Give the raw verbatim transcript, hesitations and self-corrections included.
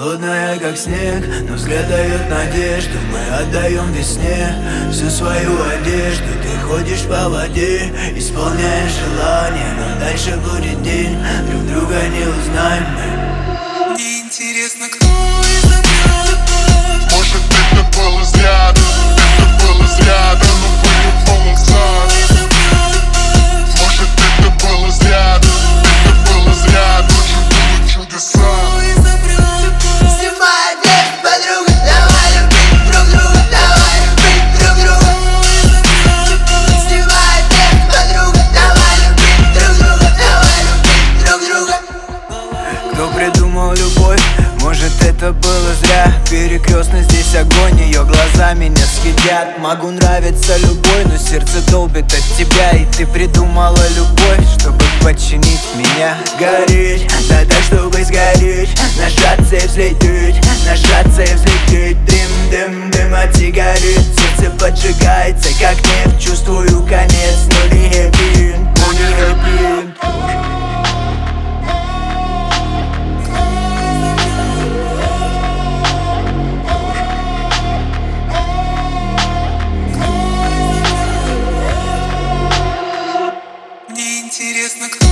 холодная как снег, но взгляд дает надежду. Мы отдаем весне всю свою одежду. Ты ходишь по воде, исполняешь желание, но дальше будет день, друг друга не узнаем мы. Мне интересно, кто изобрел любовь. Может, это было зря, это было зря, да ну были полнца. Может, это было зря, это было зря, ночью будут чудеса. Снимай дверь, подруга, давай любить друг друга, давай любить друг друга. Снимай дверь, подруга, давай любить друг друга, давай любить друг друга. Кто придумал любовь? Может, это было зря. Перекрестно здесь огонь, ее глаза меня съедят. Могу нравиться любой, но сердце долбит от тебя. И ты придумала любовь, чтобы подчинить меня. Гореть, да так, чтобы сгореть. Нажаться и взлететь, нажаться и взлететь. Дым, дым, дым от сигарет. Сердце поджигается, как нефть. Чувствую конец, но не хэппи энд, но не хэппи энд. Мне интересно, кто